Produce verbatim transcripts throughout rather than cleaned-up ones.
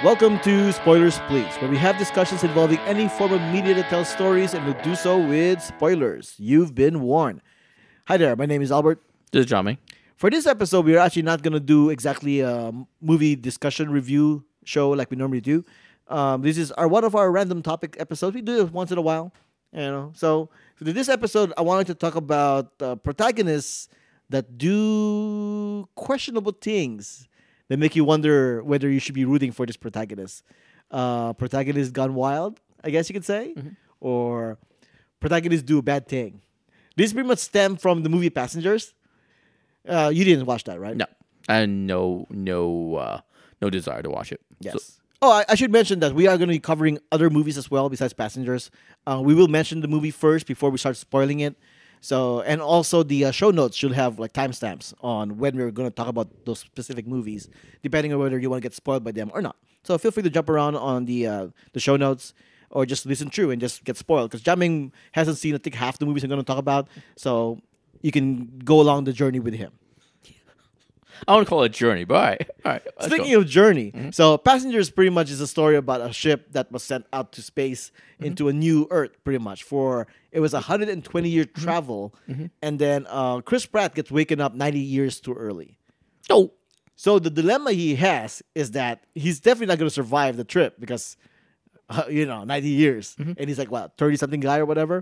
Welcome to Spoilers Please, where we have discussions involving any form of media that tells stories and we do so with spoilers. You've been warned. Hi there, my name is Albert. This is Johnny. For this episode, we're actually not going to do exactly a movie discussion review show like we normally do. Um, this is our one of our random topic episodes. We do it once in a while, you know. So for this episode, I wanted to talk about uh, protagonists that do questionable things that make you wonder whether you should be rooting for this protagonist. Uh, protagonist gone wild, I guess you could say, Mm-hmm. or protagonists do a bad thing. This pretty much stemmed from the movie Passengers. Uh, you didn't watch that, right? No, and no, no, uh, no desire to watch it. Yes. So, Oh, I, I should mention that we are going to be covering other movies as well besides Passengers. Uh, we will mention the movie first before we start spoiling it. So, and also the uh, show notes should have like timestamps on when we're going to talk about those specific movies, depending on whether you want to get spoiled by them or not. So, feel free to jump around on the uh, the show notes or just listen through and just get spoiled because Jaming hasn't seen I think half the movies I'm going to talk about, so you can go along the journey with him. I want to call it a journey, but all right. All right let's Speaking go. of journey, Mm-hmm. so Passengers pretty much is a story about a ship that was sent out to space Mm-hmm. into a new Earth, pretty much. For it was a hundred and twenty year Mm-hmm. travel, and then uh, Chris Pratt gets waken up ninety years too early. Oh, So the dilemma he has is that he's definitely not going to survive the trip because uh, you know ninety years, Mm-hmm. and he's like what thirty something guy or whatever.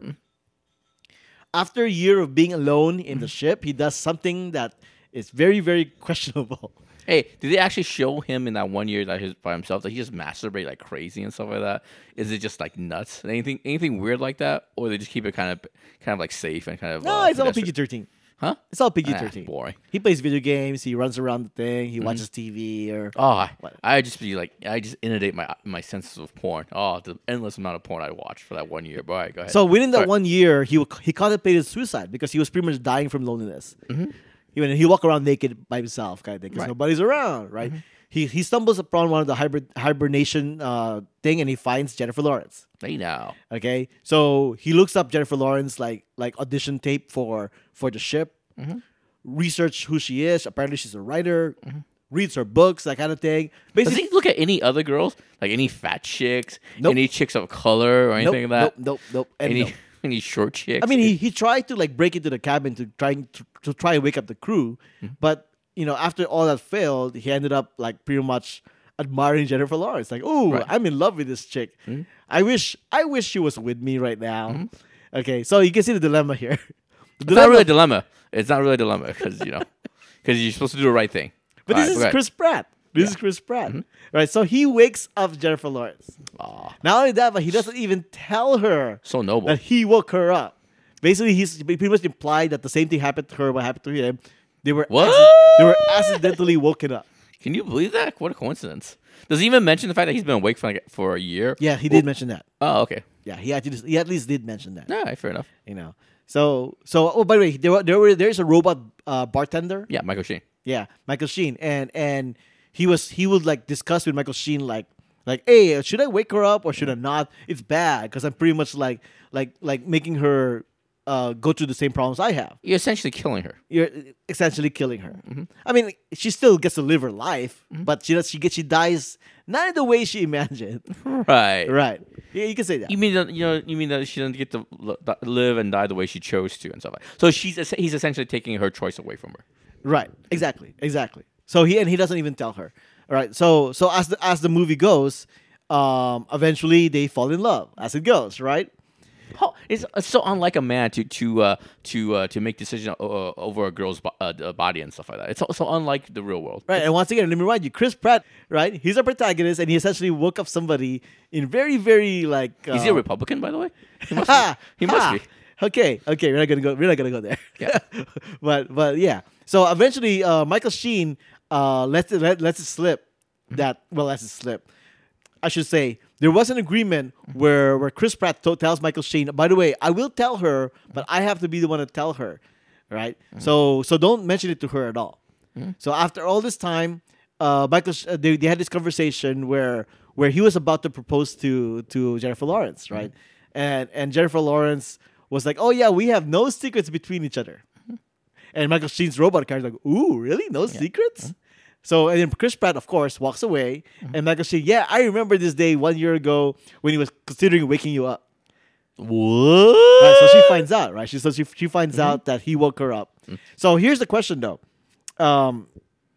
After a year of being alone in Mm-hmm. the ship, he does something that is very very questionable. hey, did they actually show him in that one year that he's by himself that he just masturbate like crazy and stuff like that? Is it just like nuts? Anything, anything weird like that, or they just keep it kind of, kind of like safe and kind of? No, uh, it's all pedestrian? P G thirteen. Huh? It's all P G Ah, thirteen. boring. He plays video games. He runs around the thing. Mm-hmm. He watches T V or Oh, I, What? I just be like, I just inundate my my senses of porn. Oh, the endless amount of porn I watched for that one year. But all right, go ahead. so within that Sorry. one year, he he contemplated suicide because he was pretty much dying from loneliness. Mm-hmm. He went, he walk around naked by himself, kind of thing, because Right. nobody's around, right? He he stumbles upon one of the hybrid hibernation uh, thing, and he finds Jennifer Lawrence. Hey now. Okay, so he looks up Jennifer Lawrence like like audition tape for for the ship, Mm-hmm. research who she is. Apparently, she's a writer. Reads her books, that kind of thing. Does Basically, he look at any other girls? Like any fat chicks? Nope. Any chicks of color or anything nope, like that? nope, nope, nope, and Any no. any short chicks? I mean, he, he tried to like break into the cabin to trying to, to try and wake up the crew, Mm-hmm. but you know, after all that failed, he ended up like pretty much admiring Jennifer Lawrence. Like, oh, Right. Mm-hmm. I'm in love with this chick. I wish I wish she was with me right now. Okay, so you can see the dilemma here. The it's not really a dilemma. It's not really a dilemma because you know, because you're supposed to do the right thing. but All this right, is go ahead. Chris Pratt. This is Chris Pratt, right? So he wakes up Jennifer Lawrence. Aw, Not only that, but he doesn't even tell her so noble. that he woke her up. Basically, he's pretty much implied that the same thing happened to her. What happened to him? They were What? acci- they were accidentally woken up. Can you believe that? What a coincidence. Does he even mention the fact that he's been awake for like for a year? Yeah, he did mention that. Oh, okay. Yeah, he actually he at least did mention that. All right, fair enough. You know. So so oh by the way, there were, there were there's a robot uh, bartender. Yeah, Michael Sheen. Yeah, Michael Sheen, and and he was he would like discuss with Michael Sheen like like hey, should I wake her up or should I not? It's bad because I'm pretty much like like like making her uh, go through the same problems I have. You're essentially killing her. You're essentially killing her. I mean, she still gets to live her life, but she does, she gets she dies not in the way she imagined. Right. Right? Yeah, you can say that. You mean that you know? You mean that she doesn't get to li- live and die the way she chose to and stuff like that. So she's es- he's essentially taking her choice away from her. Right? Exactly. Exactly. So he and he doesn't even tell her. All right. So so as the as the movie goes, um, eventually they fall in love as it goes. Right? How, it's, it's so unlike a man to to uh, to uh, to make decisions uh, over a girl's bo- uh, uh, body and stuff like that. It's so, so unlike the real world. Right. And once again, let me remind you, Chris Pratt. Right? He's a protagonist, and he essentially woke up somebody in very very like. Uh, Is he a Republican, by the way? He must Ha! be. He must Ha! be. Okay, okay, we're not gonna go. We're not gonna go there. Yeah. but but yeah. So eventually, uh, Michael Sheen uh, lets it let, lets it slip that well lets it slip. I should say there was an agreement where where Chris Pratt to- tells Michael Sheen, by the way, I will tell her, but I have to be the one to tell her, right? So so don't mention it to her at all. So after all this time, uh, Michael Sh- uh, they, they had this conversation where where he was about to propose to to Jennifer Lawrence, right? And and Jennifer Lawrence was like, "Oh yeah, we have no secrets between each other." And Michael Sheen's robot character like, "Ooh, really? No secrets?" So and then Chris Pratt, of course, walks away, Mm-hmm. and Michael Sheen, yeah, I remember this day one year ago when he was considering waking you up. What? Right, so she finds out, right? She so she she finds Mm-hmm. out that he woke her up. So here's the question, though. Um,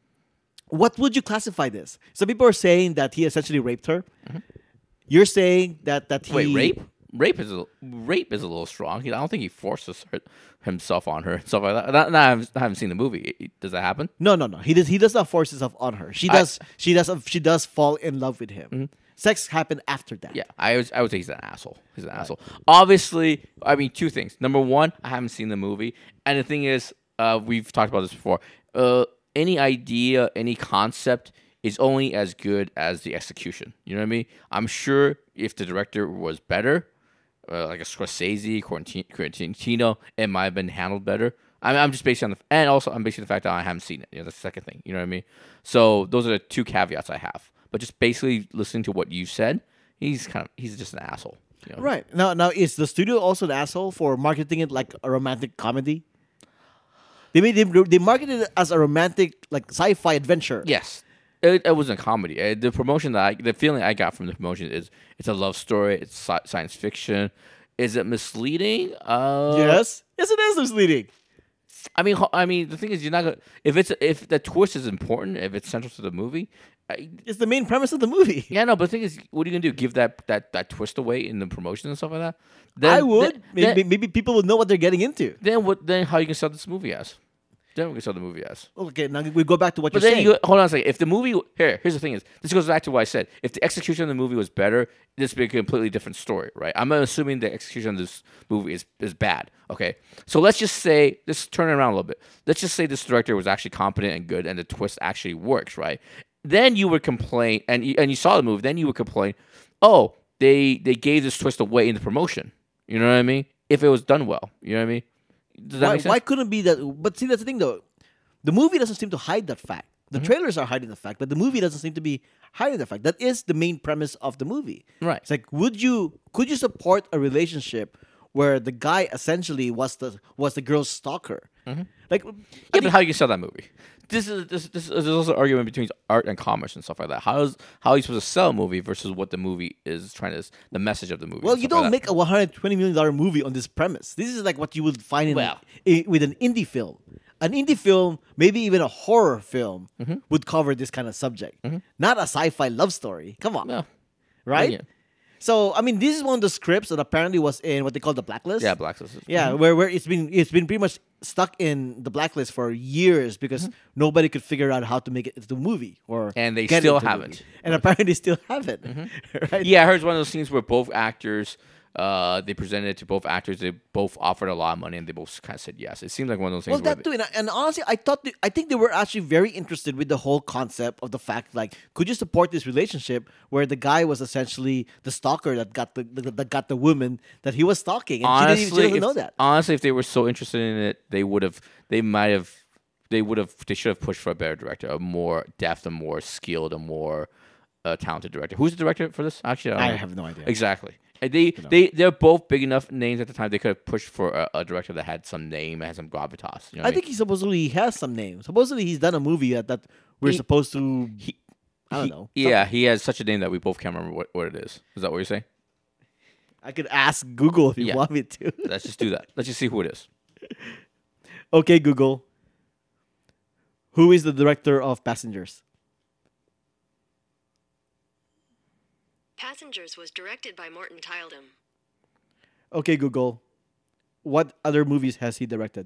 what would you classify this? Some people are saying that he essentially raped her. You're saying that that he Wait, rape? Rape is a, rape is a little strong. I don't think he forces her, himself on her and stuff like that. Not, not, I haven't- I haven't seen the movie. Does that happen? No, no, no. He does. He does not force himself on her. She I- does. she does. She does fall in love with him. Sex happened after that. Yeah, I was. I would say he's an asshole. He's an asshole. Obviously, I mean, two things. Number one, I haven't seen the movie, and the thing is, uh, we've talked about this before. Uh, any idea, any concept is only as good as the execution. You know what I mean? I'm sure if the director was better, uh, like a Scorsese, Quarantin- Tarantino, it might have been handled better. I mean, I'm just basing on the, and also I'm basing the fact that I haven't seen it. You know, that's the second thing. You know what I mean? So those are the two caveats I have. But just basically listening to what you said, he's kind of he's just an asshole. You know? Right now, now is the studio also an asshole for marketing it like a romantic comedy? They made it, they marketed it as a romantic like sci-fi adventure. Yes, it, it wasn't a comedy. Uh, the promotion that I, the feeling I got from the promotion is it's a love story. It's sci- science fiction. Is it misleading? Uh, Yes. Yes, it is misleading. I mean, ho- I mean, the thing is, you're not gonna if it's if the twist is important, if it's central to the movie. I, It's the main premise of the movie. yeah, no, but the thing is, what are you gonna do? Give that that, that twist away in the promotion and stuff like that? Then, I would. Then, maybe, then, maybe people would know what they're getting into. then what? Then how you can sell this movie as? Then we can sell the movie as. Okay, now we go back to what But you're then saying. you hold on a second. If the movie here, here's the thing is this goes back to what I said. If the execution of the movie was better, this would be a completely different story, right? I'm assuming the execution of this movie is is bad. Okay, so let's just say let's turn it around a little bit. Let's just say this director was actually competent and good, and the twist actually works, right? Then you would complain, and you, and you saw the movie. Then you would complain, oh, they they gave this twist away in the promotion. You know what I mean? If it was done well, you know what I mean? Does that why, make sense? why couldn't it be that? But see, that's the thing, though. The movie doesn't seem to hide that fact. The Mm-hmm. trailers are hiding the fact, but the movie doesn't seem to be hiding the fact. That is the main premise of the movie. Right. It's like, would you could you support a relationship where the guy essentially was the was the girl's stalker? Like, Mm-hmm. Yeah, but how you can sell that movie? This is this this is also an argument between art and commerce and stuff like that. How is how are you supposed to sell a movie versus what the movie is trying to the message of the movie? well, and you stuff don't like make a one hundred twenty million dollar movie on this premise. This is like what you would find in, Well. i- with an indie film. An indie film, maybe even a horror film, Mm-hmm. would cover this kind of subject, not a sci-fi love story. Come on, that. No. right? Yeah. So, I mean, this is one of the scripts that apparently was in what they call the blacklist. Yeah, Blacklist. is- Yeah, where, where it's been it's been pretty much stuck in the blacklist for years because nobody could figure out how to make it into a movie or And they get it still into a haven't. movie. And apparently they still haven't. Right? Yeah, I heard it's one of those scenes where both actors, uh, they presented it to both actors. They both offered a lot of money, and they both kind of said yes. It seemed like one of those things. Well, where that too, and, and honestly, I thought they, I think they were actually very interested with the whole concept of the fact, like, could you support this relationship where the guy was essentially the stalker that got the, the that got the woman that he was stalking, and honestly, she didn't even she doesn't if, know that. honestly, if they were so interested in it, they would have. They might have. They would have. They should have pushed for a better director, a more depth, a more skilled, a more uh, talented director. Who's the director for this? Actually, I, don't I know. have no idea. Exactly. And they they they're both big enough names at the time. They could have pushed for a, a director that had some name, had some gravitas. You know what I think he supposedly has some name. Supposedly he's done a movie that, that we're He- supposed to. He- I don't he- know. Yeah, he has such a name that we both can't remember what, what it is. Is that what you're saying? I could ask Google if you Yeah. want me to. Let's just do that. Let's just see who it is. Okay, Google. Who is the director of Passengers? Passengers was directed by Morton Tyldum. Okay, Google. What other movies has he directed?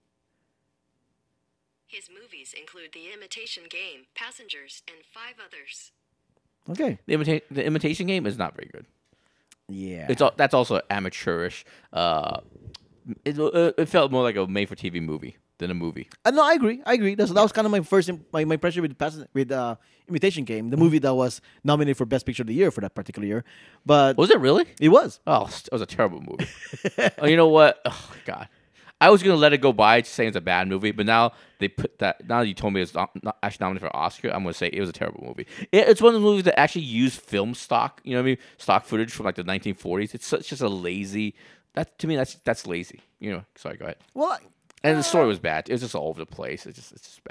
His movies include The Imitation Game, Passengers, and five others. Okay. The, imita- the imitation game is not very good. Yeah. It's all, that's also amateurish. Uh, it, uh, it felt more like a made-for-T V movie than a movie. Uh, no, I agree. I agree. That's, that was kind of my first imp- my, my impression with Passen- with uh, Imitation Game, the movie that was nominated for Best Picture of the Year for that particular year. But Was it really? it was. Oh, it was a terrible movie. Oh, you know what? Oh God, I was gonna let it go by, saying it's a bad movie, but now they put that. Now that you told me it's not, not actually nominated for Oscar, I'm gonna say it was a terrible movie. It, it's one of the movies that actually use film stock. You know what I mean? Stock footage from like the nineteen forties. It's such just a lazy. That to me, that's that's lazy. You know. Sorry, go ahead. Well, And the story was bad. It was just all over the place. It's just it's just bad.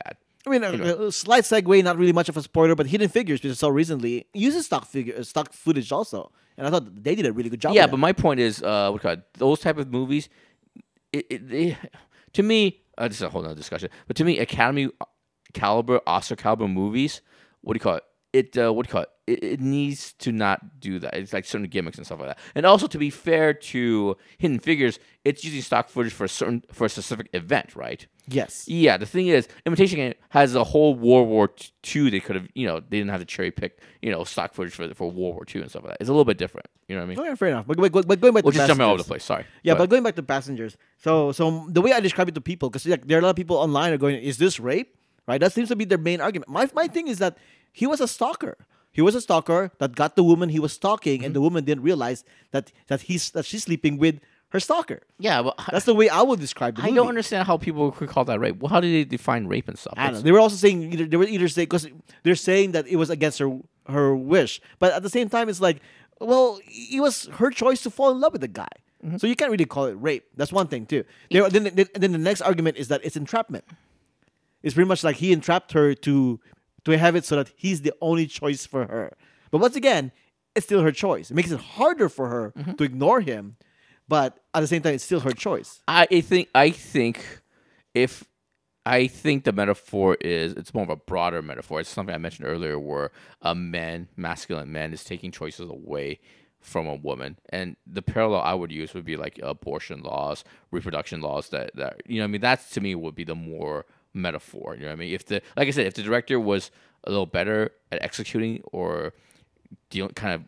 I mean, a, a slight segue, not really much of a spoiler, but Hidden Figures, which I saw recently, uses stock figure, uh, stock footage also, and I thought they did a really good job. Yeah, with but that. my point is, uh, what do you call it? Those type of movies, it, it, it, to me, uh, this is a whole other discussion. But to me, Academy caliber, Oscar caliber movies, what do you call it? It uh, what do you call it? it? It needs to not do that. It's like certain gimmicks and stuff like that. And also, to be fair to Hidden Figures, it's using stock footage for a certain for a specific event, right? Yes. Yeah. The thing is, Imitation Game has a whole World War Two. They could have, you know, they didn't have to cherry pick, you know, stock footage for for World War Two and stuff like that. It's a little bit different. You know what I mean? Okay, fair enough. But, but, but going back We're to just jumping all over Passengers. the place. Sorry. Yeah, Go but ahead. going back to Passengers. So, so the way I describe it to people, because like, there are a lot of people online are going, "Is this rape?" Right? That seems to be their main argument. My my thing is that he was a stalker. He was a stalker that got the woman he was stalking, Mm-hmm. and the woman didn't realize that that he's that she's sleeping with her stalker. yeah, but That's the way I would describe the I movie. don't understand how people could call that rape. Well, how do they define rape and stuff? I don't know. It's- They were also saying either they were either saying because they're saying that it was against her her wish, but at the same time, it's like, well, it was her choice to fall in love with the guy, Mm-hmm. so you can't really call it rape. That's one thing too. There, then, then, then the next argument is that it's entrapment. It's pretty much like he entrapped her to to have it so that he's the only choice for her. But once again, it's still her choice. It makes it harder for her Mm-hmm. to ignore him, but at the same time, it's still her choice. I think I think if I think the metaphor is it's more of a broader metaphor. It's something I mentioned earlier where a man, masculine man, is taking choices away from a woman. And the parallel I would use would be like abortion laws, reproduction laws that, that you know what I mean, that's to me would be the more metaphor. You know what I mean? If the like I said, if the director was a little better at executing or dealing kind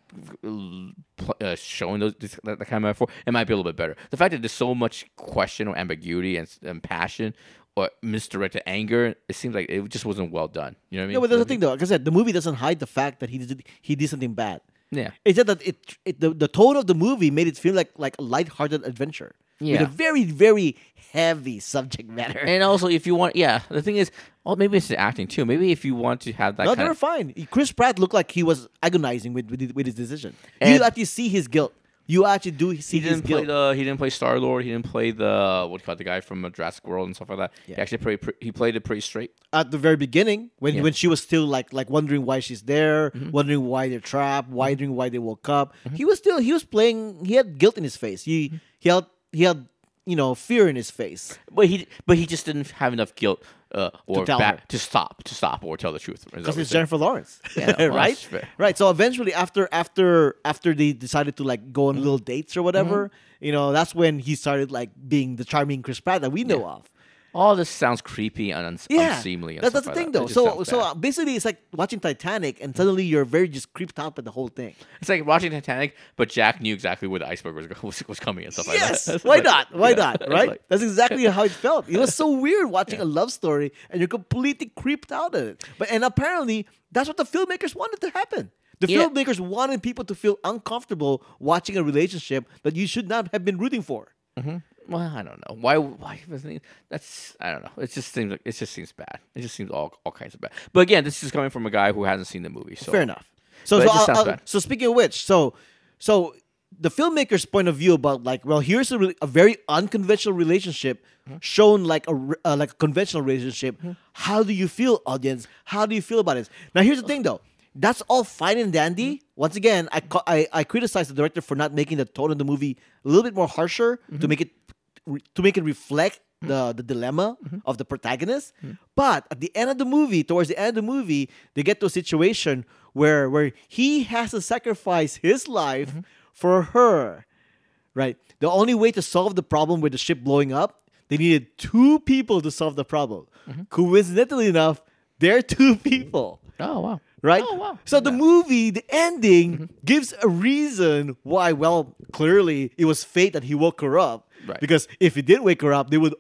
of uh, showing those this, that, that kind of metaphor, it might be a little bit better. The fact that there's so much question or ambiguity and, and passion or misdirected anger, it seems like it just wasn't well done. You know what I mean? Yeah, but that's the thing, though. Like I said, the movie doesn't hide the fact that he did he did something bad. Yeah. It's just that it, it the, the tone of the movie made it feel like like a lighthearted adventure with Yeah. a very very heavy subject matter. And also, if you want, yeah, the thing is, well, maybe it's the acting too. Maybe if you want to have that no, kind they were of, fine. Chris Pratt looked like he was agonizing with with, with his decision. And- you actually see his guilt. You actually do see he his didn't play guilt. the he didn't play Star Lord. He didn't play the what do you call it, the guy from uh, Jurassic World and stuff like that. He Yeah. actually played pre- he played it pretty straight. At the very beginning, when Yeah. when she was still like like wondering why she's there, Mm-hmm. wondering why they're trapped, wondering why they woke up, he was still he was playing. He had guilt in his face. He Mm-hmm. he had he had you know fear in his face. But he but he just didn't have enough guilt uh, or tell back her. to stop to stop or tell the truth. Is that Because what it's you're saying? Jennifer Lawrence, Yeah, no, well, right? that's fair. Right. So eventually, after after after they decided to like go on Mm-hmm. little dates or whatever, you know, that's when he started like being the charming Chris Pratt that we know Yeah. of. All this sounds creepy and uns- Yeah, unseemly. And That- stuff that's the like thing, that. though. It just So sounds so bad. uh, basically, it's like watching Titanic, and suddenly you're very just creeped out by the whole thing. It's like watching Titanic, but Jack knew exactly where the iceberg was, was, was coming and stuff like Yes, that. It's why like- not? Why yeah, not? it's Right? like- That's exactly how it felt. It was so weird watching a love story, and you're completely creeped out at it. But and apparently, that's what the filmmakers wanted to happen. The Yeah. filmmakers wanted people to feel uncomfortable watching a relationship that you should not have been rooting for. Well, I don't know why. Why wasn't he- that's I don't know. It just seems like it just seems bad. It just seems all all kinds of bad. But again, this is coming from a guy who hasn't seen the movie. So Fair enough. So, But so, it just I'll- sounds I'll- bad. so speaking of which, so so the filmmaker's point of view about like, well, here's a, re- a very unconventional relationship Mm-hmm. shown like a re- uh, like a conventional relationship. How do you feel, audience? How do you feel about it? Now, here's the thing, though. That's all fine and dandy. Mm-hmm. Once again, I, ca- I I criticize the director for not making the tone of the movie a little bit more harsher Mm-hmm. to make it re- to make it reflect the the dilemma Mm-hmm. of the protagonist. But at the end of the movie, towards the end of the movie, they get to a situation where where he has to sacrifice his life Mm-hmm. for her. Right. The only way to solve the problem with the ship blowing up, they needed two people to solve the problem. Mm-hmm. Coincidentally enough, they're two people. oh wow, Right? Oh, wow. So the Yeah. movie, the ending, gives a reason why, well, clearly it was fate that he woke her up. Right. Because if he didn't wake her up, they would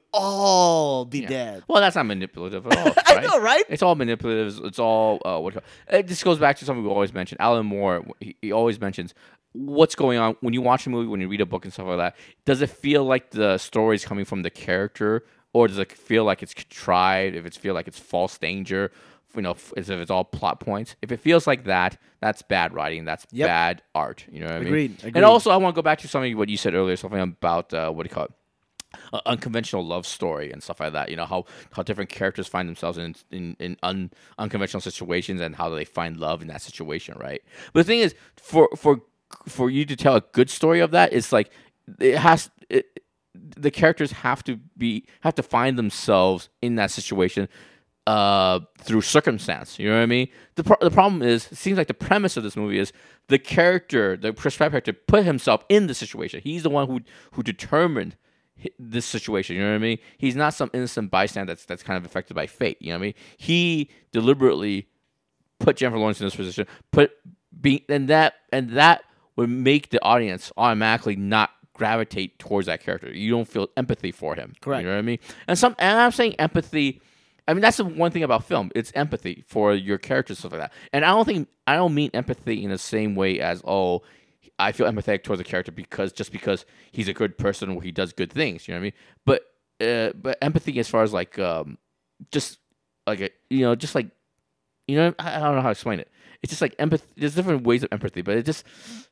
all be Yeah. dead. Well, that's not manipulative at all. I right? know, right? It's all manipulative. It's all uh, what. It just goes back to something we always mention. Alan Moore, he, he always mentions what's going on when you watch a movie, when you read a book and stuff like that. Does it feel like the story is coming from the character, or does it feel like it's contrived? If it feel like it's false danger, you know, f- as if it's all plot points. If it feels like that, that's bad writing. That's Yep. bad art. You know what I mean? Agreed, agreed. And also, I want to go back to something what you said earlier. Something about uh, what do you call it? uh, unconventional love story and stuff like that. You know how, how different characters find themselves in in, in un, unconventional situations and how they find love in that situation, right? But the thing is, for for for you to tell a good story of that, it's like it has it, the characters have to be have to find themselves in that situation uh, through circumstance. You know what I mean? The pro- the problem is, it seems like the premise of this movie is the character, the Chris Pratt character, put himself in the situation. He's the one who who determined this situation. You know what I mean? He's not some innocent bystander that's that's kind of affected by fate. You know what I mean? He deliberately put Jennifer Lawrence in this position. Put be and that and that would make the audience automatically not gravitate towards that character. You don't feel empathy for him. Correct. You know what I mean? And some and I'm saying empathy. I mean, that's the one thing about film. It's empathy for your characters, stuff like that. And I don't think I don't mean empathy in the same way as, oh, I feel empathetic towards a character because just because he's a good person or he does good things. You know what I mean? But uh, but empathy as far as like um, just like a, you know, just like you know, I, I don't know how to explain it. It's just like empathy. There's different ways of empathy, but it just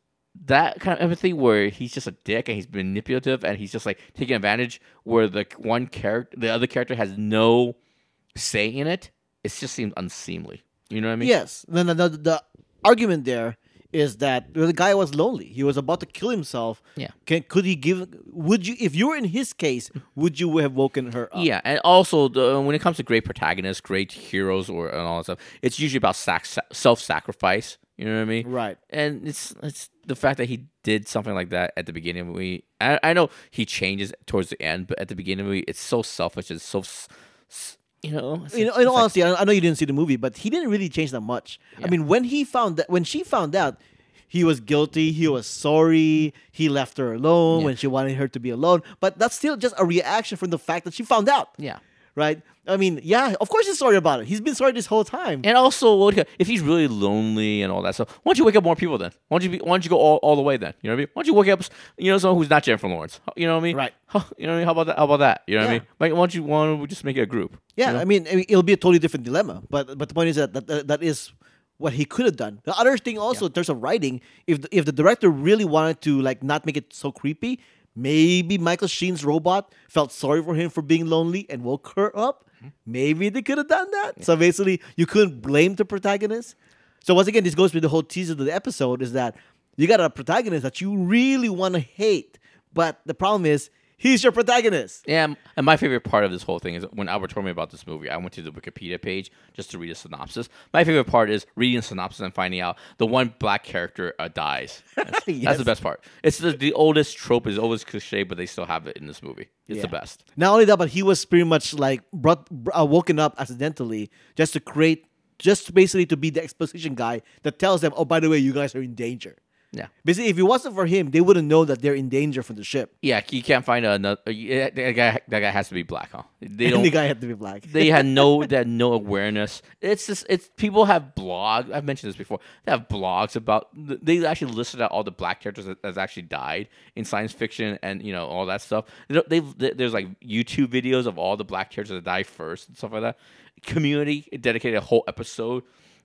that kind of empathy where he's just a dick and he's manipulative and he's just like taking advantage where the one character, the other character has no say in it. It just seems unseemly. You know what I mean? Yes. Then the, the, the argument there is that the guy was lonely. He was about to kill himself. Yeah. Can could he give? Would you, if you were in his case, would you have woken her up? Yeah, and also the, when it comes to great protagonists, great heroes, or and all that stuff, it's usually about sac- self-sacrifice. You know what I mean? Right. And it's it's the fact that he did something like that at the beginning of the movie. I, I know he changes towards the end, but at the beginning of the movie, it's so selfish. It's so, s- s- you know. It's, You know, it's in all like- honesty, I I know you didn't see the movie, but he didn't really change that much. I Yeah. mean, when he found that, when she found out, he was guilty. He was sorry. He left her alone Yeah. when she wanted her to be alone. But that's still just a reaction from the fact that she found out. yeah. Right? I mean, yeah, of course he's sorry about it. He's been sorry this whole time. And also, what- if he's really lonely and all that stuff, why don't you wake up more people then? Why don't you be, why don't you go all, all the way then? You know what I mean? Why don't you wake up, you know, someone who's not Jennifer Lawrence? You know what I mean? Right. Huh, you know what I mean? How about that? How about that? You know what I Yeah. mean? Like, why don't you why don't we just make it a group? Yeah, you know? I mean, I mean, it'll be a totally different dilemma. But but the point is that that, that, that is what he could have done. The other thing also, in terms of writing, if the, if the director really wanted to like not make it so creepy, maybe Michael Sheen's robot felt sorry for him for being lonely and woke her up. Maybe they could have done that. So basically, you couldn't blame the protagonist. So once again, this goes with the whole teaser of the episode: is that you got a protagonist that you really want to hate, but the problem is he's your protagonist. Yeah, and my favorite part of this whole thing is when Albert told me about this movie, I went to the Wikipedia page just to read a synopsis. My favorite part is reading a synopsis and finding out the one black character uh, dies. That's, Yes. that's the best part. It's the, the oldest trope, is always cliche, but they still have it in this movie. It's the Yeah. best. Not only that, but he was pretty much like brought, uh, woken up accidentally just to create, just basically to be the exposition guy that tells them, oh, by the way, you guys are in danger. Yeah. Basically, if it wasn't for him, they wouldn't know that they're in danger from the ship. Yeah, you can't find another. Uh, yeah, that guy, that guy has to be black, huh? They And don't. the guy had to be black. They had no, they had no awareness. It's just, it's people have blogs. I've mentioned this before. They have blogs about. They actually listed out all the black characters that has actually died in science fiction and you know all that stuff. They, they there's like YouTube videos of all the black characters that died first and stuff like that. Community dedicated a whole episode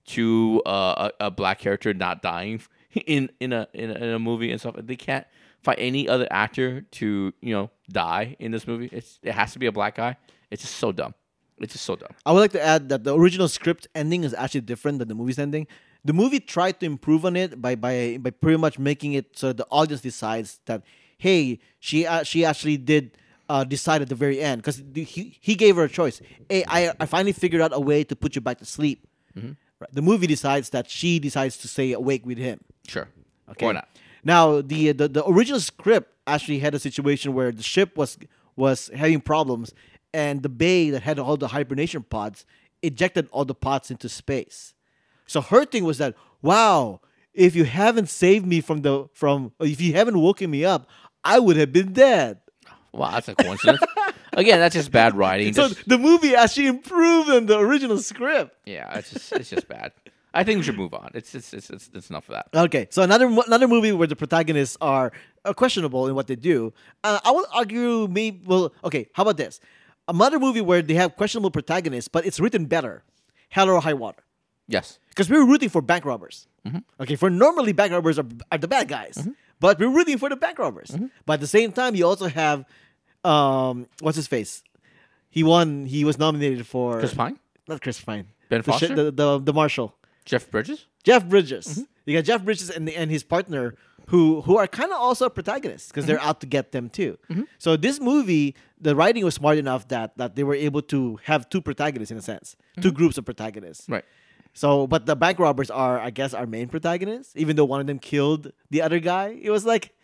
to uh, a, a black character not dying in in a, in a in a movie and stuff. They can't find any other actor to you know die in this movie. It's it has to be a black guy. It's just so dumb. It's just so dumb. I would like to add that the original script ending is actually different than the movie's ending. The movie tried to improve on it by by by pretty much making it so the audience decides that hey, she uh, she actually did uh, decide at the very end because he he gave her a choice. Hey, I I finally figured out a way to put you back to sleep. Mm-hmm. Right. The movie decides that she decides to stay awake with him. Sure. Okay. Why not? Now the, the the original script actually had a situation where the ship was was having problems, and the bay that had all the hibernation pods ejected all the pods into space. So her thing was that, wow, if you haven't saved me from the from if you haven't woken me up, I would have been dead. Wow, that's a coincidence. Again, that's just bad writing. So Just- the movie actually improved on the original script. yeah, it's just it's just bad. I think we should move on. It's it's it's it's, it's enough of that. Okay, so another another movie where the protagonists are uh, questionable in what they do. Uh, I would argue, maybe. Well, okay. How about this? Another movie where they have questionable protagonists, but it's written better. Hell or High Water, Yes. because we're rooting for bank robbers. Okay, for normally bank robbers are, are the bad guys, but we're rooting for the bank robbers. But at the same time, you also have um, what's his face? He won. He was nominated for Chris Pine, not Chris Pine. Ben the, Foster, the, the the Marshal. Jeff Bridges. Jeff Bridges. Mm-hmm. You got Jeff Bridges and the, and his partner who who are kind of also protagonists because they're out to get them too. Mm-hmm. So this movie, the writing was smart enough that that they were able to have two protagonists in a sense, two groups of protagonists. Right. So, but the bank robbers are, I guess, our main protagonists. Even though one of them killed the other guy, it was like,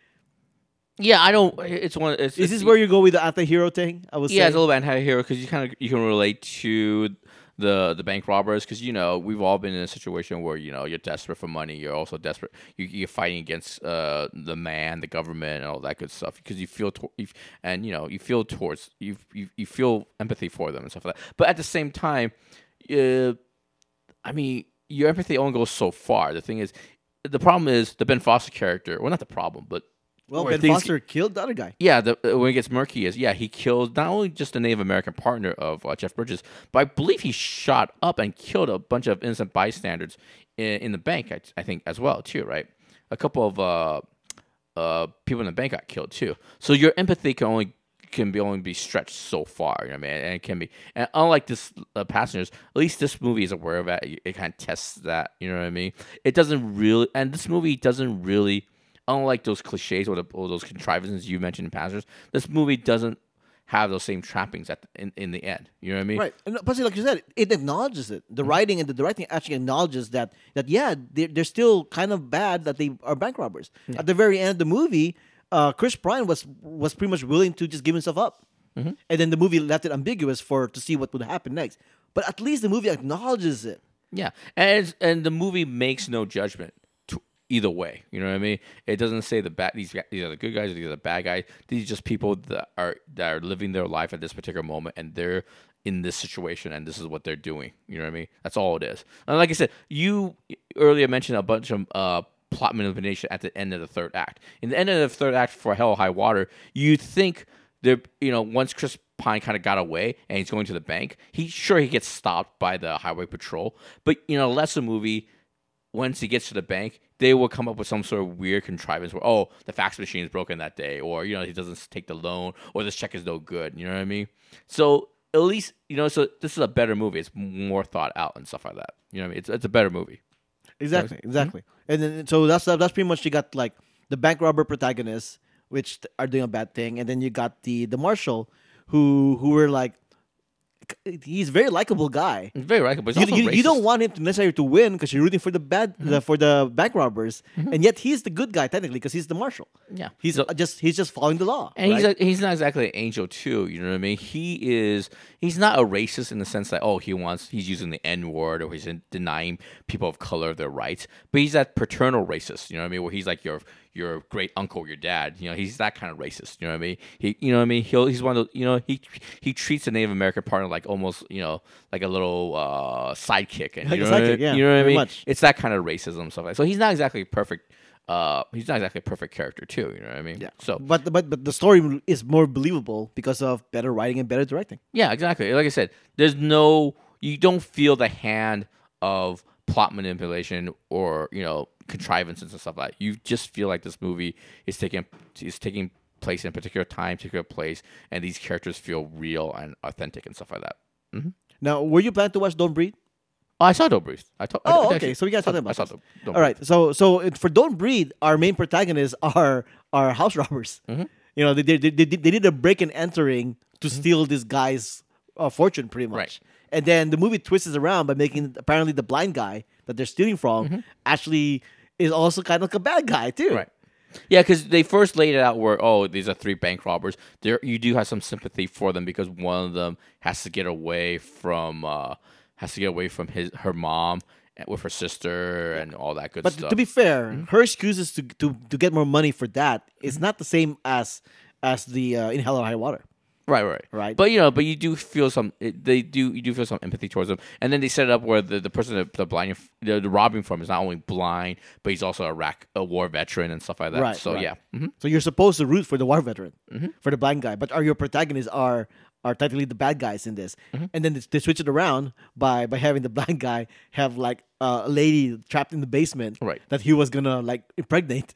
Yeah, I don't. It's one. It's, is it's, this where you go with the anti-hero thing? I was Yeah, saying. it's a little bit anti-hero because you kind of you can relate to the the bank robbers because you know we've all been in a situation where you know you're desperate for money. You're also desperate. You, you're fighting against uh, the man, the government, and all that good stuff because you feel to- you, and you know you feel towards you, you you feel empathy for them and stuff like that. But at the same time, uh, I mean, your empathy only goes so far. The thing is, the problem is the Ben Foster character. Well, not the problem, but well, where Ben things- Foster killed the other guy. Yeah, the, uh, when it gets murky is yeah he killed not only just the Native American partner of uh, Jeff Bridges, but I believe he shot up and killed a bunch of innocent bystanders in, in the bank. I, I think as well too, right? A couple of uh, uh, people in the bank got killed too. So your empathy can only can be only be stretched so far. You know what I mean? And it can be, and unlike this uh, Passengers, at least this movie is aware of that. It, it kind of tests that. You know what I mean? It doesn't really, and this movie doesn't really. Unlike those cliches or, the, or those contrivances you mentioned in Passengers, this movie doesn't have those same trappings at the, in, in the end. You know what I mean? Right. And, but see, like you said, it acknowledges it. The writing and the directing actually acknowledges that, that yeah, they're, they're still kind of bad that they are bank robbers. At the very end of the movie, uh, Chris Pine was was pretty much willing to just give himself up. And then the movie left it ambiguous for to see what would happen next. But at least the movie acknowledges it. Yeah, and it's, and the movie makes no judgment to either way. You know what I mean? It doesn't say the bad these guys- these are the good guys or these are the bad guys. These are just people that are that are living their life at this particular moment, and they're in this situation, and this is what they're doing. You know what I mean? That's all it is. And like I said, you earlier mentioned a bunch of uh, plot manipulation at the end of the third act. In the end of the third act for Hell or High Water, you think there, you know, once Chris Pine kind of got away and he's going to the bank, he sure he gets stopped by the highway patrol. But you know, lesser movie, once he gets to the bank, they will come up with some sort of weird contrivance where, oh, the fax machine is broken that day, or you know, he doesn't take the loan, or this check is no good. You know what I mean? So at least you know, so this is a better movie. It's more thought out and stuff like that. You know what I mean? It's it's a better movie. Exactly, exactly. And then so that's that's pretty much you got like the bank robber protagonists, which are doing a bad thing, and then you got the the marshal, who who were like, he's a very likable guy. It's very likable. It's You, also you, you racist. don't want him to necessarily to win because you're rooting for the bad the, for the bank robbers, and yet he's the good guy technically because he's the marshal. Yeah. he's So- uh, just he's just following the law. And he's right? a, he's not exactly an angel too. You know what I mean? He is he's not a racist in the sense that oh he wants he's using the N word or he's in, denying people of color their rights. But he's that paternal racist. You know what I mean? Where he's like your your great uncle, your dad. You know he's that kind of racist. You know what I mean? He you know what I mean? He'll he's one of those, you know he he treats the Native American partner like almost you know like a little uh, sidekick. And Like you a know what I sidekick, mean? yeah, You know what I very mean? much. It's that kind of racism stuff. Like so he's not exactly perfect. Uh, he's not exactly a perfect character too. You know what I mean? Yeah. So but but but the story is more believable because of better writing and better directing. yeah, exactly. Like I said, there's no you don't feel the hand of plot manipulation or you know contrivances and stuff like that. You just feel like this movie is taking is taking place in a particular time, particular place, and these characters feel real and authentic and stuff like that. Now, were you planning to watch Don't Breathe? Oh, I saw Don't Breathe. I to- I- Oh, I okay. actually- So we got I saw- talking about I saw this. Don't, Don't All right. So so it- for Don't Breathe, our main protagonists are are house robbers. Mm-hmm. You know, they they, they they they did a break and entering to steal this guy's uh, fortune, pretty much. Right. And then the movie twists it around by making apparently the blind guy that they're stealing from actually is also kind of like a bad guy too. Right. Yeah, because they first laid it out where oh these are three bank robbers. There you do have some sympathy for them because one of them has to get away from uh, has to get away from his her mom and- with her sister and all that good But stuff. to be fair, Mm-hmm. her excuses to, to to get more money for that is not the same as as the uh, In Hell or High Water. right, right, Right. But you know, but you do feel some. It, they do. You do feel some empathy towards them, and then they set it up where the, the person that the blind the, the robbing from is not only blind, but he's also a rack a war veteran and stuff like that. Right, So right. yeah. hmm So you're supposed to root for the war veteran, Mm-hmm. for the blind guy, but are your protagonists are are technically the bad guys in this, Mm-hmm. and then they, they switch it around by by having the blind guy have like uh, a lady trapped in the basement, Right. That he was gonna like impregnate,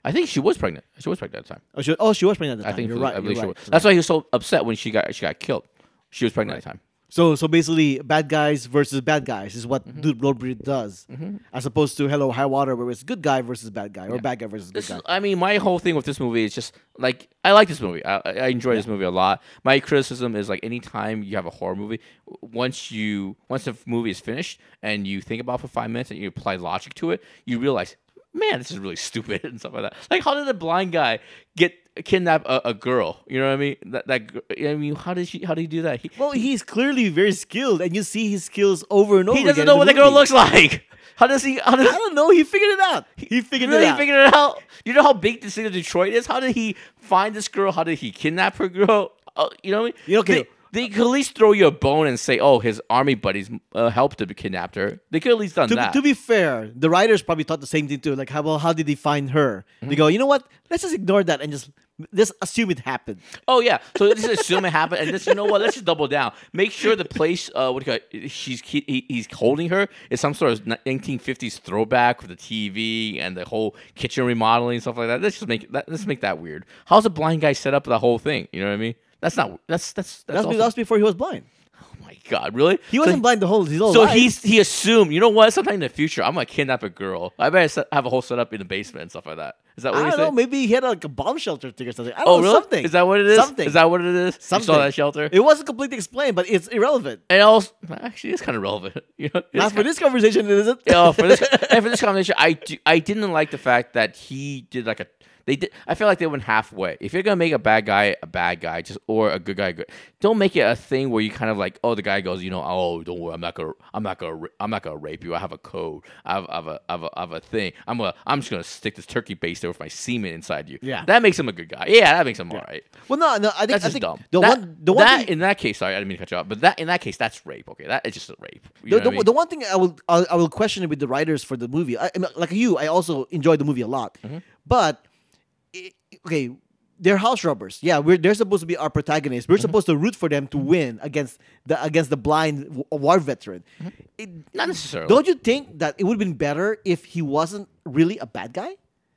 I think she was pregnant. She was pregnant at the time. Oh, she, oh, she was pregnant at the I time. think You're she was- right. I believe you're she right. was. That's why he was so upset when she got she got killed. She was pregnant at the time. So, so basically, bad guys versus bad guys is what Mm-hmm. Dude Roadbreed does, as opposed to Hello High Water, where it's good guy versus bad guy, or bad guy versus good This guy. is, I mean, my whole thing with this movie is just like I like this movie. I, I enjoy this movie a lot. My criticism is like anytime you have a horror movie, w- once you once the movie is finished and you think about it for five minutes and you apply logic to it, you realize, man, this is really stupid and stuff like that. Like, how did the blind guy get kidnap a, a girl? You know what I mean? That that gr- I mean, how did she? How did he do that? He, Well, he's clearly very skilled, and you see his skills over and over. he doesn't again know in what the girl movie. looks like. How does he? How does I don't know. He figured it out. He figured really it out. figured it out? You know how big the city of Detroit is? How did he find this girl? How did he kidnap her girl? Uh, you know what I mean? You know, okay. They, they could at least throw you a bone and say, "Oh, his army buddies uh, helped him kidnap her." They could at least done to, that. to be fair, the writers probably thought the same thing too. Like, how well, how did he find her? Mm-hmm. They go, you know what? Let's just ignore that and just just assume it happened. Oh yeah, so let's just assume it happened, and just you know what? Let's just double down. Make sure the place, uh, what do you call it, she's he, he's holding her is some sort of nineteen fifties throwback with the T V and the whole kitchen remodeling and stuff like that. Let's just make that. Let's make that weird. How's a blind guy set up the whole thing? You know what I mean? That's not. That's that's that's. That's, also- that's before he was blind. oh my god, really? He So wasn't blind the whole his whole So life. he's he assumed, you know what? Sometime in the future, I'm gonna kidnap a girl. I better set, have a whole setup in the basement and stuff like that. Is that what I you don't said? know. Maybe he had like a bomb shelter thing or something. I don't Oh, know. really? Something. Is that what it is? Something. Is that what it is? Something. You saw that shelter? It wasn't completely explained, but it's irrelevant. And also, actually, it's kind of relevant. You know, it's Not for kind- this conversation, is it? Yeah, for this and for this conversation, I do, I didn't like the fact that he did like a they did. I feel like they went halfway. If you're gonna make a bad guy a bad guy, just or a good guy good, don't make it a thing where you kind of like, oh, the guy goes, you know, oh, don't worry, I'm not gonna, I'm not gonna, I'm not gonna rape you. I have a code. I have, I have a, I have a, I have a thing. I'm gonna, I'm just gonna stick this turkey baster with my semen inside you. Yeah. that makes him a good guy. Yeah, that makes him all right. Well, no, no. I think That's I just think dumb. the that, one, the one that thing, in that case, sorry, I didn't mean to cut you off, but that in that case, that's rape. Okay, that is just a rape. You the, know the, what I mean? the one thing I will I, I will question it with the writers for the movie. I, I mean, like you, I also enjoyed the movie a lot, Mm-hmm. but it, okay, they're house robbers. Yeah, we're they're supposed to be our protagonists. Mm-hmm. We're supposed to root for them to win against the against the blind w- war veteran. It, Not necessarily. don't you think that it would have been better if he wasn't really a bad guy?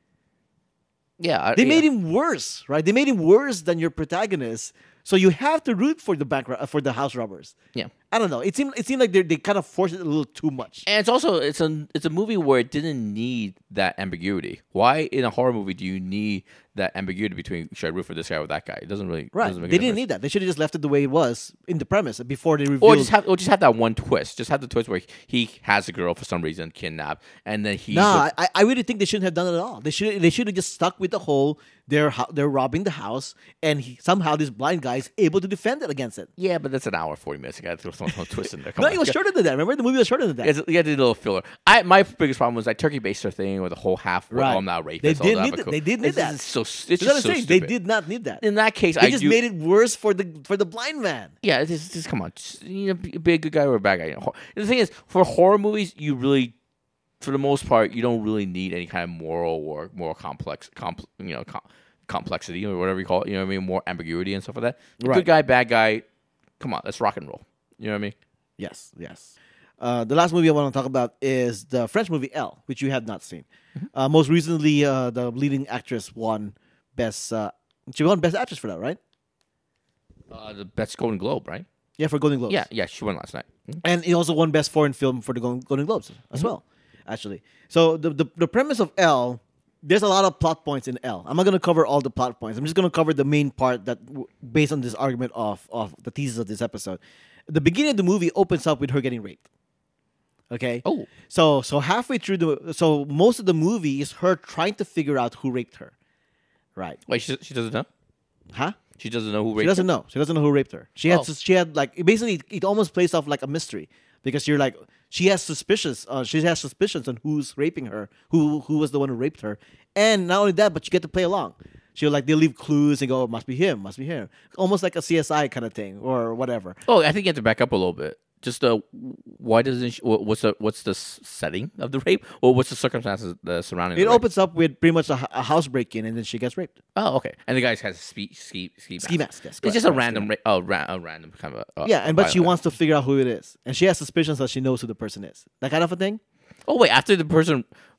yeah, I- They yeah. made him worse, right? They made him worse than your protagonist. So you have to root for the back for the house robbers. Yeah. I don't know. It seemed it seemed like they they kind of forced it a little too much. And it's also it's a it's a movie where it didn't need that ambiguity. Why in a horror movie do you need that ambiguity between should I root for this guy or that guy? It doesn't really Right. Doesn't They make a didn't difference. need that. They should have just left it the way it was in the premise before they revealed. Or just have or just have that one twist. Just have the twist where he has a girl for some reason kidnapped, and then he Nah, I, I really think they shouldn't have done it at all. They should they should have just stuck with the whole they're ho- they're robbing the house and he, somehow this blind guy is able to defend it against it. yeah, but that's an hour forty minutes. You got to throw some, some twist in there. Come No, on. it was shorter than that. Remember the movie was shorter than that. It's, you got to do a little filler. I my biggest problem was that turkey baster thing with the whole half. Well, Right. I'm not rapist. They I'll did have need a that- co- they did need it's, that. It's so it's That's just what I'm so saying. stupid. They did not need that. In that case, They I just do, made it worse for the for the blind man. Yeah, it's just, just come on, just, you know, be be a good guy or a bad guy. You know, hor- the thing is, for horror movies, you really, for the most part, you don't really need any kind of moral or more complex, compl- you know, com- complexity or whatever you call it. You know what I mean? More ambiguity and stuff like that. Right. Good guy, bad guy. Come on, let's rock and roll. You know what I mean? Yes, yes. Uh, the last movie I want to talk about is the French movie Elle, which you have not seen. Mm-hmm. Uh, most recently, uh, the leading actress won best. Uh, she won best actress for that, right? Uh, the best Golden Globe, right? Yeah, for Golden Globes. Yeah, yeah, she won last night. Mhm. And he also won best foreign film for the Golden Golden Globes as Mm-hmm. well. Actually, so the, the the premise of Elle, there's a lot of plot points in Elle. I'm not gonna cover all the plot points. I'm just gonna cover the main part that, w- based on this argument of of the thesis of this episode. The beginning of the movie opens up with her getting raped. Okay. Oh. So so halfway through the so most of the movie is her trying to figure out who raped her. Right. Wait, she, she doesn't know. Huh? She doesn't know who raped She doesn't her? know. She doesn't know who raped her. She had Oh. she had like basically it almost plays off like a mystery because you're like she has suspicions. Uh, she has suspicions on who's raping her, who who was the one who raped her, and not only that, but you get to play along. She'll like they leave clues and go, oh, must be him, must be him, almost like a C S I kind of thing or whatever. Oh, I think you have to back up a little bit. Just uh, why doesn't she, wha- what's the what's the s- setting of the rape, or what's the circumstances uh, surrounding It the rape? opens up with pretty much a, h- a house break in, and then she gets raped. Oh, okay. And the guy has a ski ski ski mask. Ski mask, yes, It's correct, just a correct, random, ra- oh, ra- a random kind of. A, uh, Yeah, and but she violent. wants to figure out who it is, and she has suspicions that she knows who the person is. That kind of a thing. Oh wait, after the person,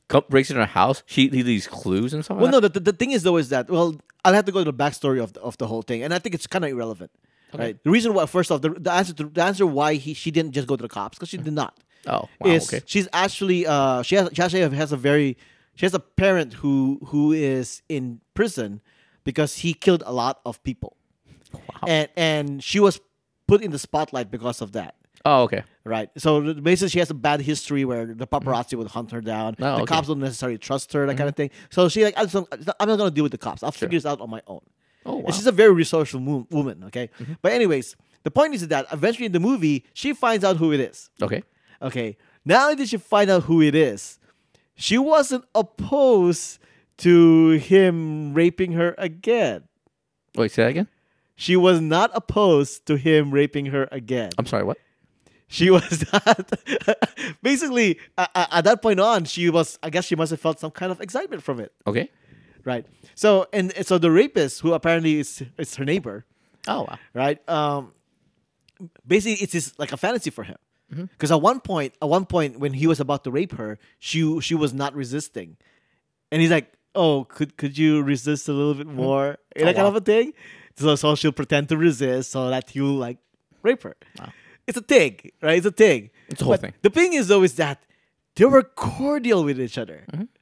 co- breaks into her house. She he leaves clues and stuff. Well, like no. The, the, the thing is though is that well, I'll have to go to the backstory of the, of the whole thing, and I think it's kind of irrelevant. Right. The reason why, first off, the, the answer to, the answer why he she didn't just go to the cops because she did not. that. Oh, wow. is Okay. she's actually uh she has she actually has a very she has a parent who who is in prison because he killed a lot of people. Wow. And and she was put in the spotlight because of that. Oh, okay. Right. So basically she has a bad history where the paparazzi would hunt her down. Oh, the okay. cops don't necessarily trust her, that kind of thing. So she like I just don't, I'm not gonna deal with the cops. I'll figure this out on my own. Oh, wow. And she's a very resourceful mo- woman, okay? But anyways, the point is that eventually in the movie, she finds out who it is. Okay. Okay, now that she find out who it is, she wasn't opposed to him raping her again. Wait, say that again. She was not opposed to him raping her again. I'm sorry. What? She was not. Basically, uh, uh, at that point on, she was. I guess she must have felt some kind of excitement from it, Okay. right? So and and so the rapist, who apparently is is her neighbor, Oh, wow. right? Um, basically, it's just like a fantasy for him. Because at one point, at one point, when he was about to rape her, she she was not resisting, and he's like, "Oh, could could you resist a little bit more?" Oh, that kind wow. of a thing. So so she'll pretend to resist so that he'll like rape her. Wow. It's a thing, right? It's a thing. It's a whole But thing. The thing is though is that they were cordial with each other,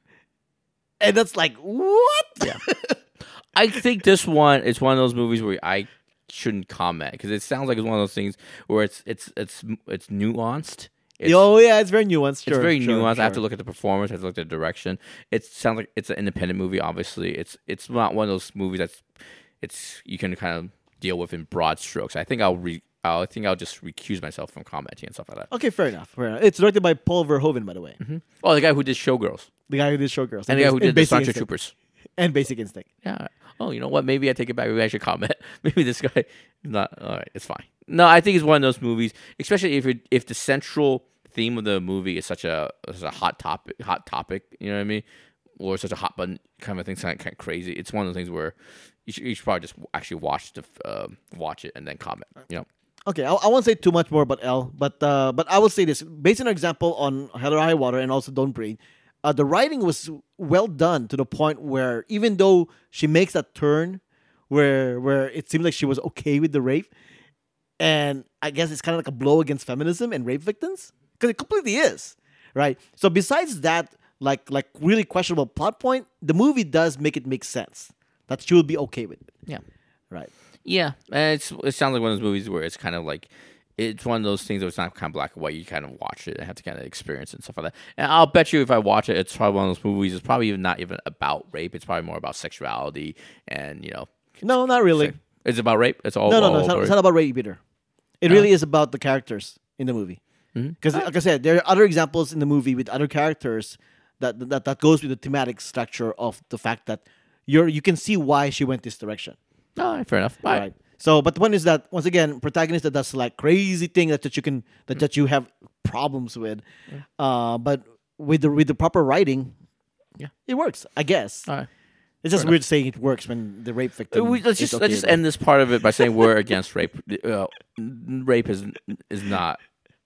and that's like what? Yeah. I think this one is one of those movies where I shouldn't comment because it sounds like it's one of those things where it's it's it's it's nuanced. It's, oh yeah, it's very nuanced. Sure, it's very sure, nuanced. I have to sure. look at the performance. I have to look at the direction. It sounds like it's an independent movie. Obviously, it's it's not one of those movies that's it's you can kind of deal with in broad strokes. I think I'll re. I'll, I think I'll just recuse myself from commenting and stuff like that. Okay, fair enough. Fair enough. It's directed by Paul Verhoeven, by the way, Oh, the guy who did Showgirls the guy who did Showgirls, and the guy who and did the Basic Starship Instinct. Troopers. and Basic Instinct. Yeah. Oh, you know what? Maybe I take it back. Maybe I should comment. Maybe this guy is not. All right, it's fine. No, I think it's one of those movies, especially if it, if the central theme of the movie is such a is a hot topic, hot topic. You know what I mean? Or such a hot button kind of thing, kind of, kind of crazy. It's one of those things where you should, you should probably just actually watch the uh, watch it and then comment. You know? Okay, I, I won't say too much more about Elle, but uh, but I will say this based on an example on Hell or High Water and also Don't Breathe. Uh, the writing was well done to the point where even though she makes that turn where where it seemed like she was okay with the rape, and I guess it's kind of like a blow against feminism and rape victims because it completely is, right? So besides that, like like really questionable plot point, the movie does make it make sense that she will be okay with it, Yeah. right? Yeah, and it's it sounds like one of those movies where it's kind of like it's one of those things where it's not kind of black and white. You kind of watch it and have to kind of experience it and stuff like that. And I'll bet you if I watch it, it's probably one of those movies. It's probably even not even about rape. It's probably more about sexuality and you know. No, not really. It's about rape. It's all No, no, all no. It's not, over it's it. not about rape either. It really is about the characters in the movie. Because, like I said, there are other examples in the movie with other characters that that, that goes with the thematic structure of the fact that you're you can see why she went this direction. All right, fair enough. All Right. right. So, but the point is that once again, protagonist that does like crazy thing that, that you can that, that you have problems with, uh, but with the with the proper writing, Yeah. it works. I guess All right. it's just fair weird saying it works when the rape victim. Uh, we, let's is just okay let's just with it. end this part of it by saying we're against rape. Uh, rape is is not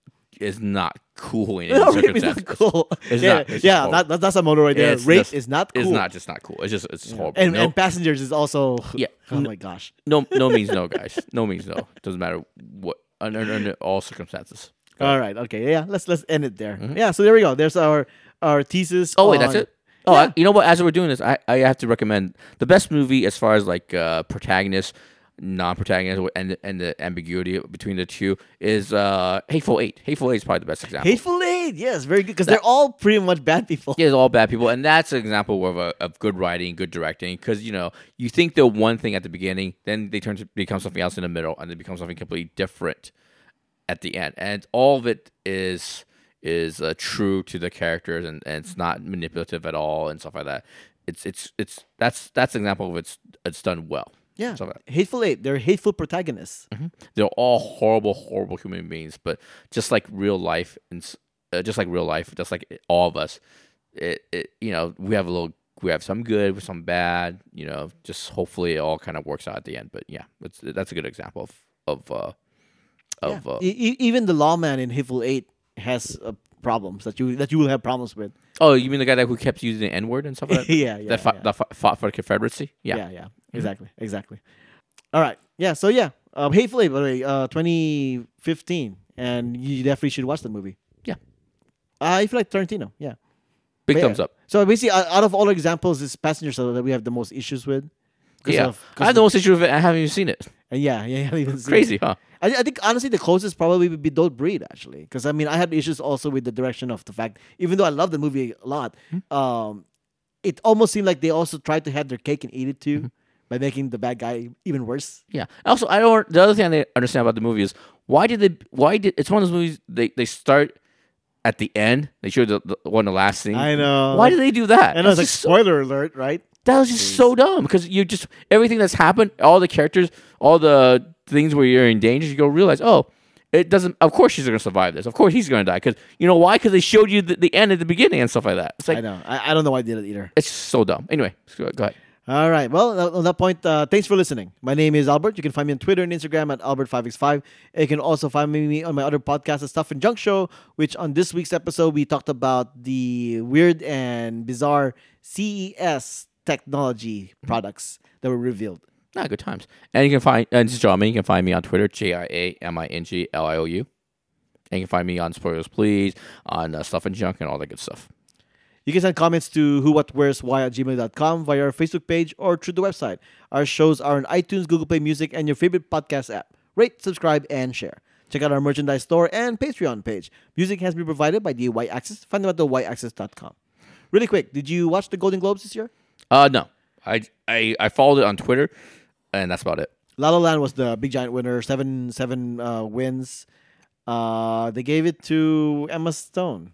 is not cool in any No, rape is circumstances. not cool. It's yeah, not. It's just yeah, horrible. that, that- that's a motto right there. It's Rape just- is not cool. It's not just not cool. It's just it's just horrible. And, no, and passengers is also. Yeah. Oh N- my gosh. no, no means no, guys. No means no. Doesn't matter what under, under all circumstances. All right. Okay. Yeah. Let's let's end it there. Yeah. So there we go. There's our our thesis. Mm-hmm. Oh wait, that's on- it. Oh, Yeah. I, you know what? As we're doing this, I, I have to recommend the best movie as far as like uh, protagonist, non-protagonist, and and the ambiguity between the two is uh, Hateful Eight. Hateful Eight is probably the best example. Hateful Eight. Yes. Very good because they're all pretty much bad people. Yeah, it's all bad people, and that's an example of a, of good writing, good directing. Because you know, you think they're one thing at the beginning, then they turn to become something else in the middle, and they become something completely different at the end. And all of it is is uh, true to the characters, and, and it's not manipulative at all, and stuff like that. It's it's it's that's that's an example of it's it's done well. Yeah. Stuff like that. Hateful Eight. They're hateful protagonists. They're all horrible, horrible human beings, but just like real life, and s- uh, just like real life, just like all of us, it, it you know we have a little, we have some good, with some bad, you know. Just hopefully it all kind of works out at the end. But yeah, that's that's a good example of of uh, of Yeah. uh, E- e- even the lawman in Hateful Eight has a problems that you that you will have problems with. Oh, you mean the guy that who kept using the N word and stuff like that? Yeah, yeah, That, fought, yeah. that fought, fought for the Confederacy? Yeah. Yeah, yeah, exactly, exactly. All right, yeah. So yeah, um, Hateful Eight, by the way, uh, twenty fifteen, and you definitely should watch the movie. Yeah. I feel like Tarantino. Yeah, Big But yeah. thumbs up. So basically, out out of all the examples, it's Passenger Cell that we have the most issues with. 'Cause Yeah. of- 'cause I have the of- most issue with it. I haven't even seen it. and yeah, yeah, yeah. Even seen Crazy, it. huh? I, I think honestly the closest probably would be Don't Breathe actually, because I mean I had issues also with the direction of the fact, even though I love the movie a lot, Hmm? um, it almost seemed like they also tried to have their cake and eat it too Mm-hmm. by making the bad guy even worse. Yeah. Also, I don't. The other thing I didn't understand about the movie is why did they? Why did it's one of those movies they they start at the end. They showed the, the one of the last scene. I know. Why did they do that? And I was like, That's just so- spoiler alert, right? that was just so dumb because you just everything that's happened, all the characters, all the things where you're in danger, you go realize, oh, it doesn't. Of course, she's gonna survive this. Of course, he's gonna die because you know why? Because they showed you the, the end at the beginning and stuff like that. It's like I know. I, I don't know why I did it either. it's just so dumb. Anyway, go go ahead. All right. Well, on that point, uh, thanks for listening. My name is Albert. You can find me on Twitter and Instagram at Albert five x five. You can also find me on my other podcast, The Stuff and Junk Show, which on this week's episode, we talked about the weird and bizarre C E S technology products that were revealed. Ah, good times. And you can find and this is John. You can find me on Twitter, J I A M I N G L I O U. And you can find me on Spoilers Please, on uh, Stuff and Junk, and all that good stuff. You can send comments to who, what, where's, why at gmail dot com via our Facebook page or through the website. Our shows are on iTunes, Google Play Music, and your favorite podcast app. Rate, subscribe, and share. Check out our merchandise store and Patreon page. Music has been provided by the Y Axis. Find them at the y axis dot com. Really quick, did you watch the Golden Globes this year? Uh, no, I I I followed it on Twitter, and that's about it. La La Land was the big giant winner. Seven seven uh, wins. Uh, they gave it to Emma Stone.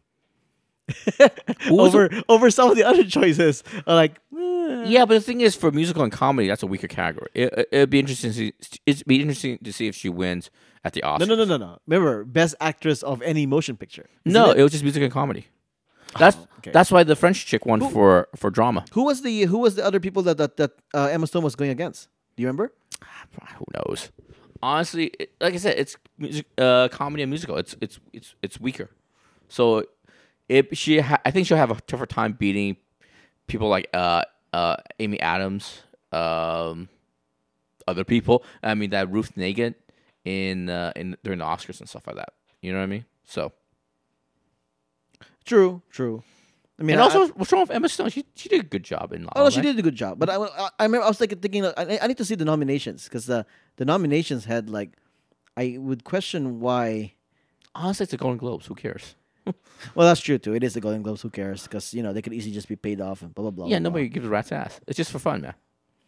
was over over some of the other choices. Uh, like eh. Yeah, but the thing is, for musical and comedy, that's a weaker category. It, it, it'd be interesting. To see, it'd be interesting to see if she wins at the Oscars. no no no no no. Remember, best actress of any motion picture. Isn't No, it? it was just music and comedy. That's okay. that's why the French chick won for for drama. Who was the who was the other people that that, that uh, Emma Stone was going against? Do you remember? Who knows? Honestly, it, like I said, it's music, uh, comedy and musical. It's it's it's it's weaker. So, it she ha- I think she'll have a tougher time beating people like uh uh Amy Adams, um, other people. I mean that Ruth Negin in uh, in during the Oscars and stuff like that. You know what I mean? So. True, true. I mean, and I- also, what's wrong with Emma Stone? She she did a good job in La Oh, La no, she Land. did a good job. But I, I, I remember I was like thinking, like, I, I need to see the nominations because the the nominations had like, I would question why. Honestly, it's the Golden Globes. Who cares? Well, that's true too. It is the Golden Globes. Who cares? Because you know they could easily just be paid off and blah blah blah. yeah, blah, nobody gives a rat's ass. It's just for fun, man.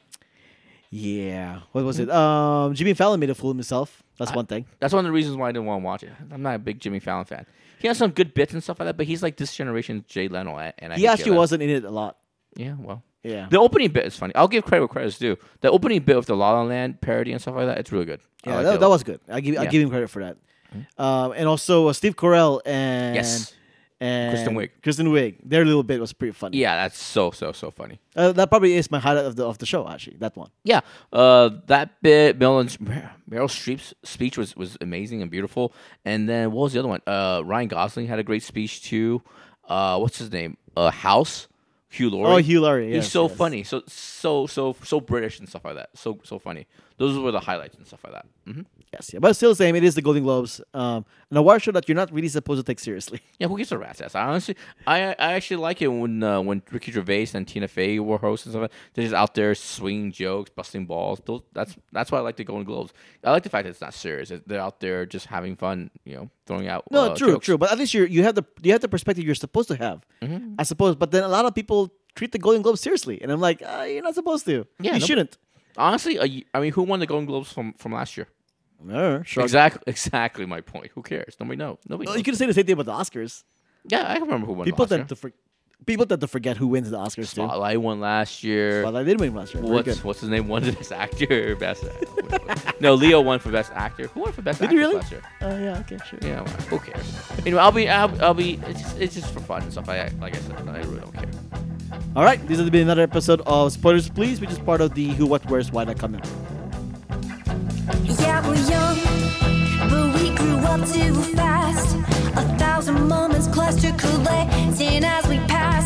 Yeah. What was it? Um, Jimmy Fallon made a fool of himself. That's I- one thing. That's one of the reasons why I didn't want to watch it. I'm not a big Jimmy Fallon fan. He has some good bits and stuff like that, but he's like this generation's Jay Leno, a- and I He hate Jay actually Leno. wasn't in it a lot. Yeah, well, Yeah. the opening bit is funny. I'll give credit where credit is due. The opening bit with the La La Land parody and stuff like that, it's really good. I Yeah, like that, it. that was good. I give I Yeah. give him credit for that. Um, and also uh, Steve Carell and Yes. and Kristen Wiig. Kristen Wiig. Their little bit was pretty funny. Yeah, that's so so so funny. Uh, that probably is my highlight of the of the show. Actually, that one. Yeah, uh, that bit, Meryl, Meryl Streep's speech was, was amazing and beautiful. And then what was the other one? Uh, Ryan Gosling had a great speech too. Uh, what's his name? Uh, House, Hugh Laurie. Oh, Hugh Laurie. He's yes, so yes. funny, so so so so British and stuff like that. So so funny. Those were the highlights and stuff like that. hmm Yes, yeah, but still the same. It is the Golden Globes, um, an award show that you're not really supposed to take seriously. Yeah, who gives a rat's ass? I honestly, I I actually like it when uh, when Ricky Gervais and Tina Fey were hosts and stuff. Like that. They're just out there swinging jokes, busting balls. Those, that's that's why I like the Golden Globes. I like the fact that it's not serious. They're out there just having fun, you know, throwing out. No, uh, true, jokes. true. But at least you you have the you have the perspective you're supposed to have, Mm-hmm. I suppose. But then a lot of people treat the Golden Globes seriously, and I'm like, uh, you're not supposed to. Yeah, you no- shouldn't. Honestly, uh, y- I mean, who won the Golden Globes from, from last year? Uh, sure. Exactly, exactly my point. Who cares? Nobody knows. Nobody. Well, knows. you can say the same thing about the Oscars. Yeah, I remember who won People last year. tend to for, people tend to forget who wins the Oscars too. Spotlight won last year. Well, I did win last year. Very What's good. what's his name? Won the best actor, best. no, Leo won for best actor. Who won for best Did actor he really? last year? Oh yeah, okay, sure. Yeah, well, who cares? Anyway, I'll be, I'll, I'll be. It's just, it's just for fun and stuff. I, like I said, I really don't care. All right, this has been another episode of Spoilers Please, which is part of the Who, What, Where's, Why dot com network. Yeah, we're young, but we grew up too fast. A thousand moments clash. mysteriously. Seeing as we pass